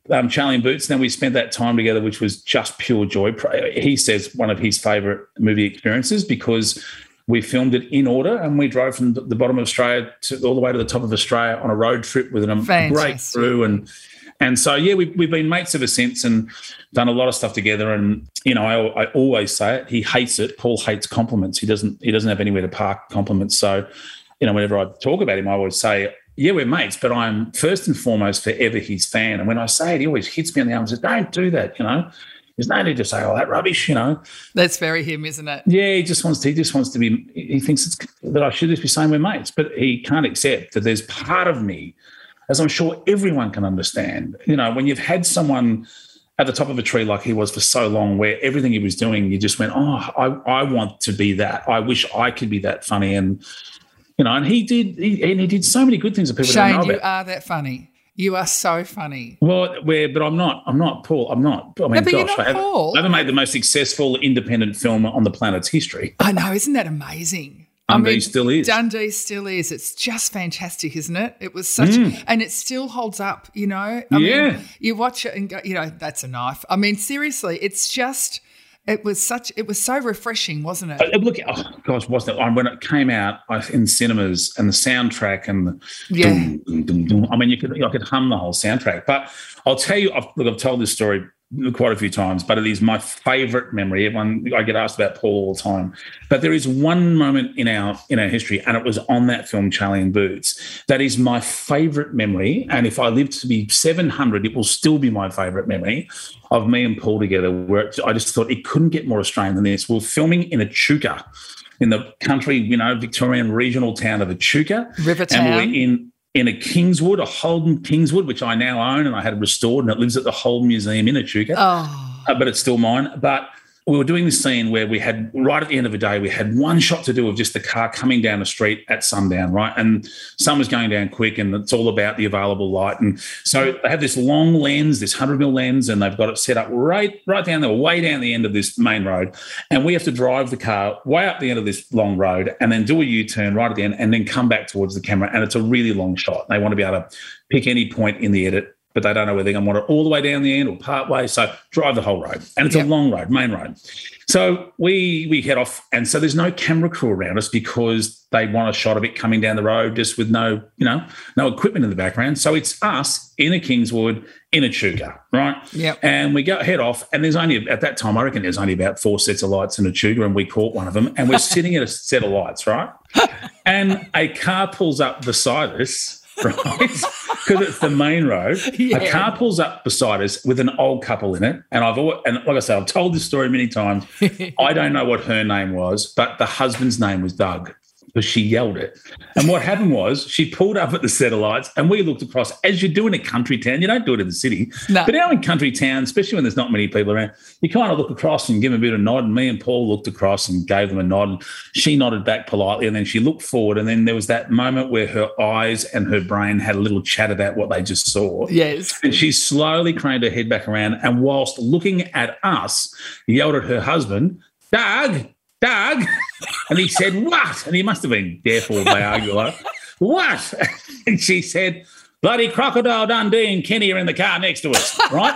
Charlie and Boots. Then we spent that time together, which was just pure joy. He says one of his favourite movie experiences because we filmed it in order and we drove from the bottom of Australia all the way to the top of Australia on a road trip with a great crew. And so, yeah, we've been mates ever since and done a lot of stuff together. And, you know, I always say it. He hates it. Paul hates compliments. He doesn't have anywhere to park compliments. So, you know, whenever I talk about him, I always say, yeah, we're mates, but I'm first and foremost forever his fan. And when I say it, he always hits me on the arm and says, don't do that, you know. There's no need to say all that rubbish, you know. That's very him, isn't it? Yeah, he just wants to be, he thinks that I should just be saying we're mates, but he can't accept that there's part of me, as I'm sure everyone can understand, you know, when you've had someone at the top of a tree like he was for so long where everything he was doing, you just went, oh, I want to be that. I wish I could be that funny. And, you know, and he did so many good things that people don't know about. Shane, you are that funny. You are so funny. Well, but I'm not Paul. I'm not. I mean, but gosh, I haven't made the most successful independent film on the planet's history. I know, isn't that amazing? Dundee still is. Dundee still is. It's just fantastic, isn't it? It was such, and it still holds up. You know, I mean, you watch it and go, you know, that's a knife. I mean, seriously, it's just. It was so refreshing, wasn't it? Look, oh gosh, wasn't it? When it came out in cinemas and the soundtrack and the dum, dum, dum, dum, I mean, I could hum the whole soundtrack. But I'll tell you, I've told this story quite a few times, but it is my favourite memory. I get asked about Paul all the time, but there is one moment in our history, and it was on that film Charlie and Boots. That is my favourite memory, and if I live to be 700, it will still be my favourite memory of me and Paul together. Where I just thought it couldn't get more Australian than this. We were filming in Echuca, in the country, you know, Victorian regional town of Echuca, Rivertown, and we were in a Kingswood, a Holden Kingswood, which I now own and I had it restored, and it lives at the Holden Museum in Echuca. But it's still mine. But we were doing this scene where we had, right at the end of the day, we had one shot to do of just the car coming down the street at sundown, right? And sun was going down quick, and it's all about the available light. And so they have this long lens, this 100mm lens, and they've got it set up right down there, way down the end of this main road. And we have to drive the car way up the end of this long road and then do a U-turn right at the end and then come back towards the camera. And it's a really long shot. They want to be able to pick any point in the edit, but they don't know whether they're going to want it all the way down the end or part way. So drive the whole road. And it's a long road, main road. So we head off, and so there's no camera crew around us because they want a shot of it coming down the road just with no equipment in the background. So it's us in a Kingswood, in a Echuca, right? Yep. And we head off, and there's only, at that time, I reckon there's only about 4 sets of lights in a Echuca, and we caught one of them, and we're sitting at a set of lights, right? And a car pulls up beside us, right? Because it's the main road. Yeah. A car pulls up beside us with an old couple in it. And like I said, I've told this story many times. I don't know what her name was, but the husband's name was Doug, because she yelled it. And what happened was she pulled up at the set of lights, and we looked across, as you do in a country town. You don't do it in the city. No. But now in country towns, especially when there's not many people around, you kind of look across and give them a bit of a nod. And me and Paul looked across and gave them a nod. And she nodded back politely, and then she looked forward. And then there was that moment where her eyes and her brain had a little chat about what they just saw. Yes. And she slowly craned her head back around, and whilst looking at us, yelled at her husband, Doug. And he said, what? And he must have been deaf or biangular. What? And she said, bloody Crocodile Dundee and Kenny are in the car next to us, right?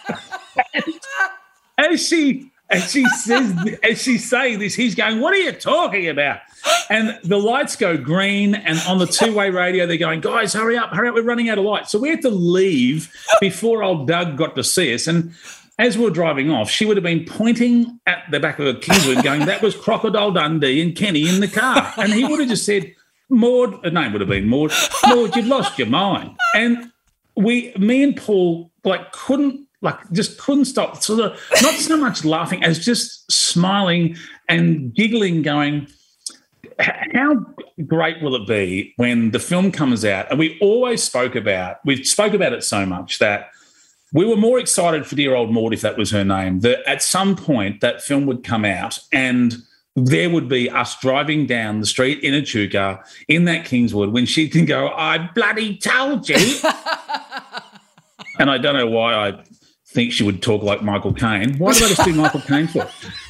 As she's saying this, he's going, what are you talking about? And the lights go green, and on the two-way radio, they're going, guys, hurry up, we're running out of light. So we had to leave before old Doug got to see us. And as we were driving off, she would have been pointing at the back of a Kingswood going, that was Crocodile Dundee and Kenny in the car. And he would have just said, Maud, her name would have been Maud, you've lost your mind. And me and Paul, couldn't stop, sort of not so much laughing as just smiling and giggling, going, how great will it be when the film comes out? And we spoke about it so much that we were more excited for dear old Maud, if that was her name, that at some point that film would come out and there would be us driving down the street in Echuca in that Kingswood when she can go, I bloody told you. And I don't know why I think she would talk like Michael Caine. Why did I just do Michael Caine for?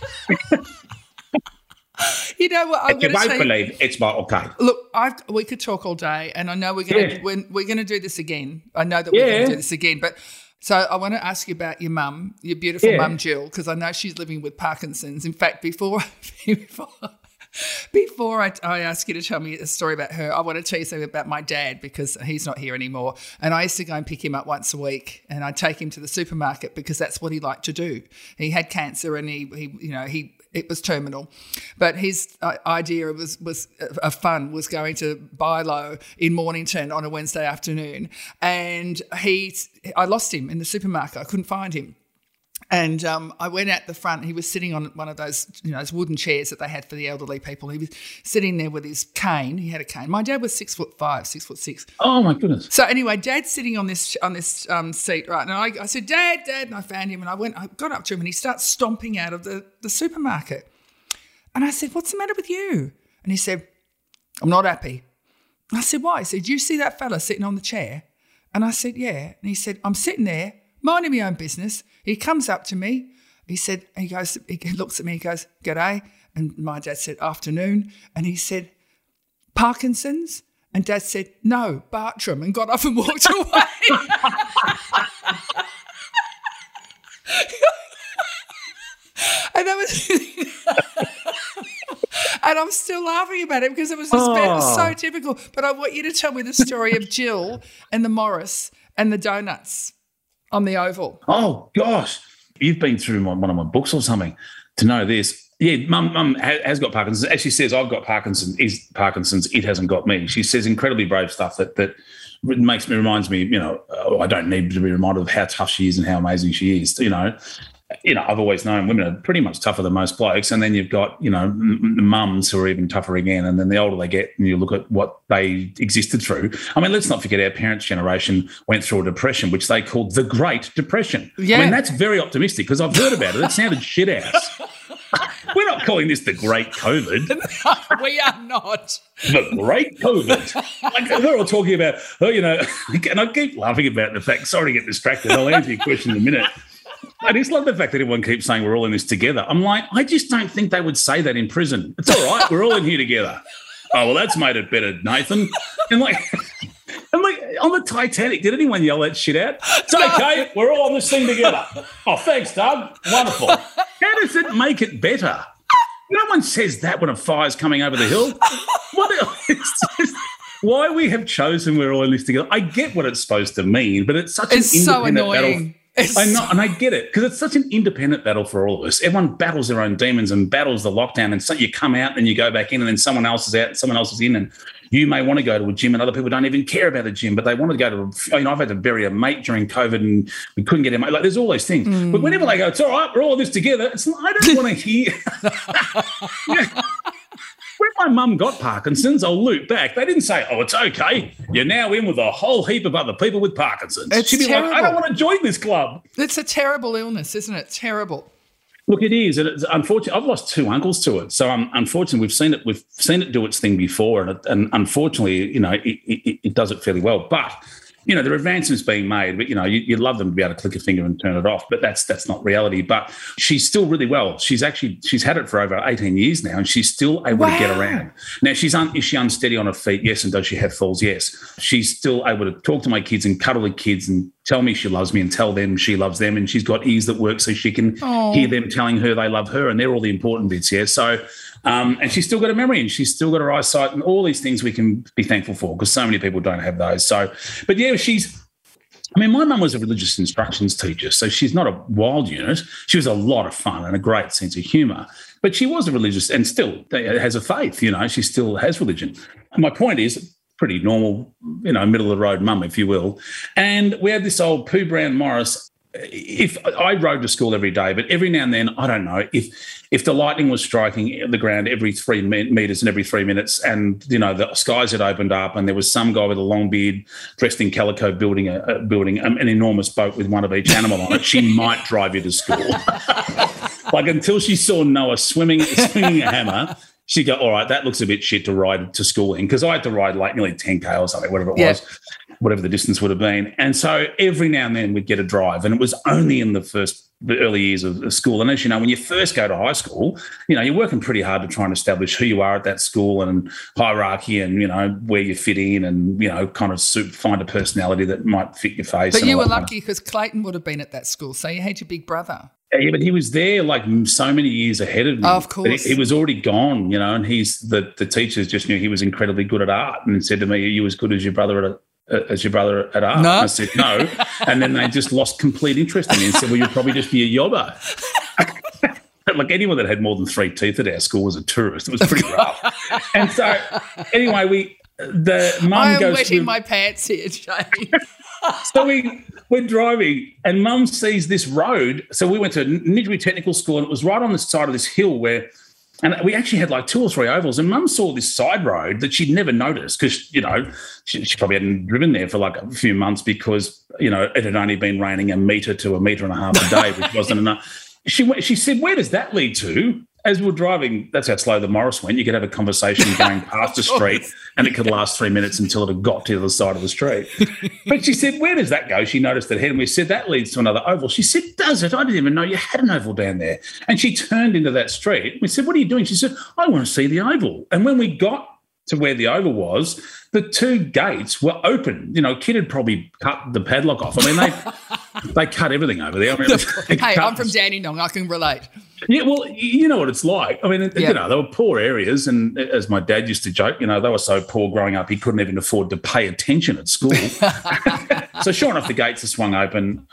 You know what? I'm you won't believe it's Michael Caine. Look, we could talk all day, and I know we're going to do this again. I know that we're going to do this again, but So I want to ask you about your mum, your beautiful mum, Jill, because I know she's living with Parkinson's. In fact, before I ask you to tell me a story about her, I want to tell you something about my dad because he's not here anymore. And I used to go and pick him up once a week, and I'd take him to the supermarket because that's what he liked to do. He had cancer, and it was terminal, but his idea was of fun was going to Bilo in Mornington on a Wednesday afternoon, and I lost him in the supermarket. I couldn't find him. And I went out the front. He was sitting on one of those, those wooden chairs that they had for the elderly people. He was sitting there with his cane. He had a cane. My dad was 6'5", 6'6". Oh my goodness! So anyway, Dad's sitting on this seat, right? And I said, Dad, and I found him, and I got up to him, and he starts stomping out of the supermarket. And I said, "What's the matter with you?" And he said, "I'm not happy." I said, "Why?" He said, "Do you see that fella sitting on the chair?" And I said, "Yeah." And he said, "I'm sitting there, minding my own business." He comes up to me. He looks at me, he goes, "G'day." And my dad said, "Afternoon." And he said, "Parkinson's?" And Dad said, "No, Bartram," and got up and walked away. And that was... And I'm still laughing about it because it was so typical. But I want you to tell me the story of Jill and the Morris and the donuts on the Oval. Oh, gosh. You've been through one of my books or something to know this. Yeah, Mum has got Parkinson's. As she says, I've got Parkinson's. It hasn't got me. She says incredibly brave stuff that reminds me, I don't need to be reminded of how tough she is and how amazing she is, I've always known women are pretty much tougher than most blokes, and then you've got, mums who are even tougher again, and then the older they get and you look at what they existed through. I mean, let's not forget our parents' generation went through a depression, which they called the Great Depression. Yeah. I mean, that's very optimistic because I've heard about it. It sounded shit ass. We're not calling this the Great COVID. No, we are not. The Great COVID. Like, we're all talking about, and I keep laughing about the fact, sorry to get distracted, I'll answer your question in a minute. I just love the fact that everyone keeps saying we're all in this together. I'm like, I just don't think they would say that in prison. It's all right, we're all in here together. Oh, well, that's made it better, Nathan. And like on the Titanic, did anyone yell that shit out? It's okay, we're all on this thing together. Oh, thanks, Doug. Wonderful. How does it make it better? No one says that when a fire's coming over the hill. It's just why we have chosen we're all in this together. I get what it's supposed to mean, but it's such an independent battle. I know, and I get it, because it's such an independent battle for all of us. Everyone battles their own demons and battles the lockdown, and so you come out and you go back in, and then someone else is out and someone else is in, and you may want to go to a gym and other people don't even care about the gym, but they want to go to, I've had to bury a mate during COVID and we couldn't get him. Like, there's all those things. But whenever they go, it's all right, we're all in this together, it's like, I don't want to hear... When my mum got Parkinson's, I'll loop back. They didn't say, "Oh, it's okay, you're now in with a whole heap of other people with Parkinson's." She'd be terrible. Like, "I don't want to join this club." It's a terrible illness, isn't it? Terrible. Look, it is. It's unfortunate. I've lost two uncles to it, so unfortunately, we've seen it do its thing before, and unfortunately, it does it fairly well. But there are advancements being made, but you'd love them to be able to click a finger and turn it off, but that's not reality. But she's still really well. She's had it for over 18 years now, and she's still able to get around. Now, is she unsteady on her feet? Yes. And does she have falls? Yes. She's still able to talk to my kids and cuddle the kids and tell me she loves me and tell them she loves them, and she's got ears that work so she can hear them telling her they love her, and they're all the important bits, yeah? So, and she's still got a memory, and she's still got her eyesight, and all these things we can be thankful for, because so many people don't have those. So, but yeah, my mum was a religious instructions teacher, so she's not a wild unit. She was a lot of fun and a great sense of humour, but she was a religious and still has a faith, she still has religion. And my point is, pretty normal, middle-of-the-road mum, if you will. And we had this old Pooh Brown Morris. If I rode to school every day, but every now and then, I don't know, if the lightning was striking the ground every 3 metres and every 3 minutes, and the skies had opened up, and there was some guy with a long beard dressed in calico building an enormous boat with one of each animal on it, she might drive you to school. Like, until she saw Noah swinging a hammer, she'd go, "All right, that looks a bit shit to ride to school in," because I had to ride like nearly 10K or something, whatever it was. whatever the distance would have been. And so every now and then we'd get a drive, and it was only in the early years of school. And as you know, when you first go to high school, you're working pretty hard to try and establish who you are at that school and hierarchy and, where you fit in and, kind of find a personality that might fit your face. But you were lucky because Clayton would have been at that school, so you had your big brother. Yeah, but he was there like so many years ahead of me. Oh, of course. He was already gone, and the teachers just knew he was incredibly good at art and said to me, "Are you as good as your brother at art?" No. I said, no. And then they just lost complete interest in me and said, well, you'll probably just be a yobbo. Like anyone that had more than 3 teeth at our school was a tourist. It was pretty rough. And so anyway, I am wetting my pants here, Shane. So we're driving and Mum sees this road. So we went to Nidri Technical School and it was right on the side of this hill and we actually had like 2 or 3 ovals, and Mum saw this side road that she'd never noticed because, she probably hadn't driven there for like a few months because, it had only been raining 1 metre to 1.5 metres a day, which wasn't enough. She said, where does that lead to? As we're driving, that's how slow the Morris went. You could have a conversation going past the street and it could last 3 minutes until it had got to the other side of the street. But she said, where does that go? She noticed that head and we said, that leads to another oval. She said, does it? I didn't even know you had an oval down there. And she turned into that street. We said, what are you doing? She said, I want to see the oval. And when we got to where the oval was, the 2 gates were open. Kid had probably cut the padlock off. I mean, they cut everything over there. I mean, hey, I'm from Dandenong. I can relate. Yeah, well, you know what it's like. I mean, they were poor areas, and as my dad used to joke, they were so poor growing up he couldn't even afford to pay attention at school. So sure enough, the gates are swung open,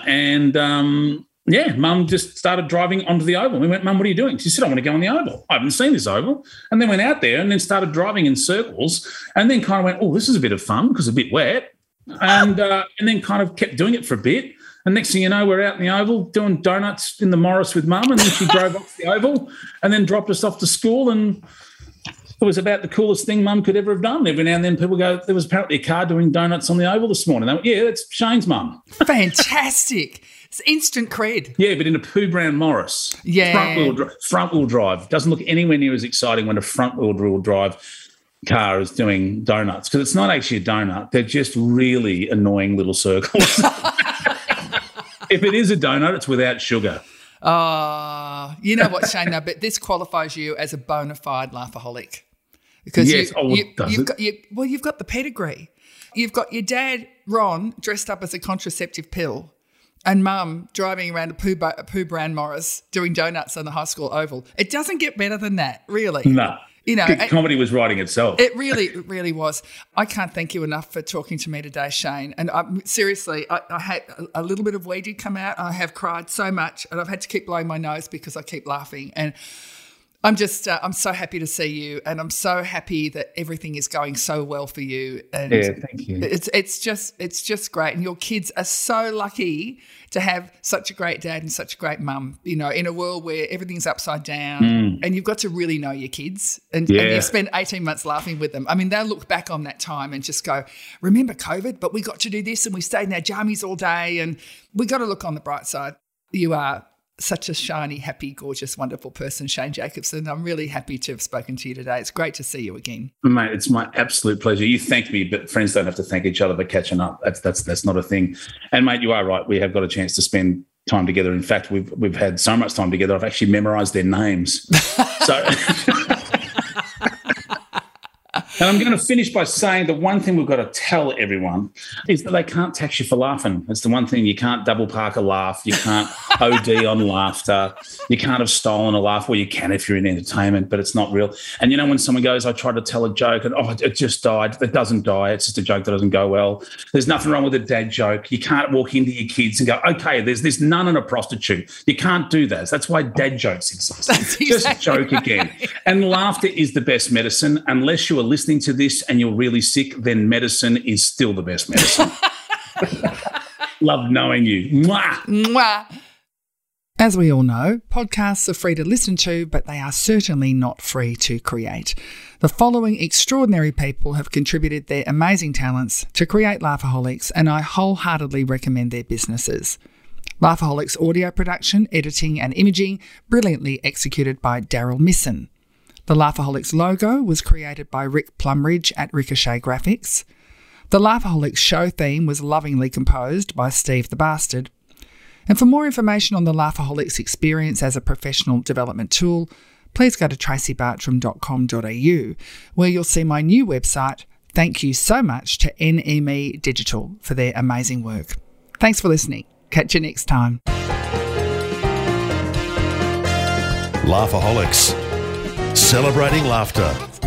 Mum just started driving onto the oval. We went, Mum, what are you doing? She said, I want to go on the oval. I haven't seen this oval. And then went out there and then started driving in circles and then kind of went, oh, this is a bit of fun because it's a bit wet. And then kind of kept doing it for a bit. And next thing you know, we're out in the oval doing donuts in the Morris with Mum, and then she drove off the oval and then dropped us off to school, and it was about the coolest thing Mum could ever have done. Every now and then people go, there was apparently a car doing donuts on the oval this morning. They went, yeah, that's Shane's mum. Fantastic. It's instant cred. Yeah, but in a Pooh Brown Morris. Yeah. Front wheel drive. Doesn't look anywhere near as exciting when a front wheel drive car is doing donuts, because it's not actually a donut. They're just really annoying little circles. If it is a donut, it's without sugar. Oh, you know what, Shane, but this qualifies you as a bona fide laughaholic. Because yes, you've got the pedigree. You've got your dad, Ron, dressed up as a contraceptive pill, and Mum driving around a Pooh Brown Morris doing donuts on the high school oval. It doesn't get better than that, really. No. Comedy was writing itself. It really was. I can't thank you enough for talking to me today, Shane. And seriously, I had a little bit of wee did come out. I have cried so much, and I've had to keep blowing my nose because I keep laughing. And I'm just, I'm so happy to see you, and I'm so happy that everything is going so well for you. And yeah, thank you. It's just great, and your kids are so lucky to have such a great dad and such a great mum. In a world where everything's upside down, and you've got to really know your kids, and you spend 18 months laughing with them. I mean, they'll look back on that time and just go, "Remember COVID? But we got to do this, and we stayed in our jammies all day, and we got to look on the bright side." You are such a shiny, happy, gorgeous, wonderful person, Shane Jacobson. I'm really happy to have spoken to you today. It's great to see you again. Mate, it's my absolute pleasure. You thanked me, but friends don't have to thank each other for catching up. That's not a thing. And, mate, you are right. We have got a chance to spend time together. In fact, we've had so much time together, I've actually memorised their names. So... And I'm going to finish by saying the one thing we've got to tell everyone is that they can't tax you for laughing. It's the one thing. You can't double park a laugh. You can't OD on laughter. You can't have stolen a laugh. Well, you can if you're in entertainment, but it's not real. And when someone goes, I tried to tell a joke and, it just died. It doesn't die. It's just a joke that doesn't go well. There's nothing wrong with a dad joke. You can't walk into your kids and go, okay, there's this nun and a prostitute. You can't do that. That's why dad jokes exist. That's exactly just joke again. And laughter is the best medicine. Unless you are listening to this and you're really sick, then medicine is still the best medicine. Love knowing you. Mwah. Mwah. As we all know, podcasts are free to listen to, but they are certainly not free to create. The following extraordinary people have contributed their amazing talents to create Laughaholics, and I wholeheartedly recommend their businesses. Laughaholics audio production, editing and imaging, brilliantly executed by Daryl Misson. The Laughaholics logo was created by Rick Plumridge at Ricochet Graphics. The Laughaholics show theme was lovingly composed by Steve the Bastard. And for more information on the Laughaholics experience as a professional development tool, please go to tracybartram.com.au, where you'll see my new website. Thank you so much to NME Digital for their amazing work. Thanks for listening. Catch you next time. Laughaholics. Celebrating laughter.